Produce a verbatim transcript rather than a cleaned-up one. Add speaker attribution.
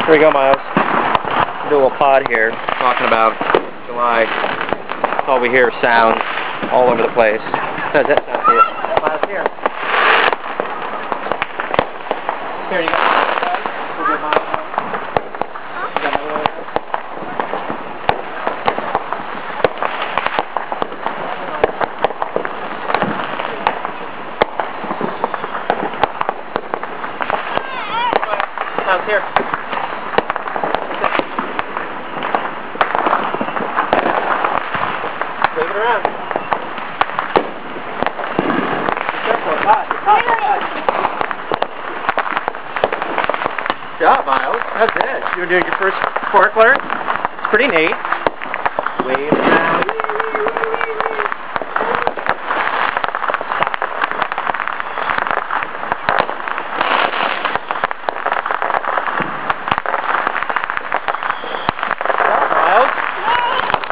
Speaker 1: Here we go, Miles. Do a little pod here, talking about July. That's all we hear is sounds all over the place. How's that sound for you? Miles, here. Here, you got We'll get Miles. You got another one there? Miles, here. Take it around. Be careful, it's hot. It's hot. It's hot. Good job, Miles. That's it. You were doing your first fork learn. It's pretty neat. Wave.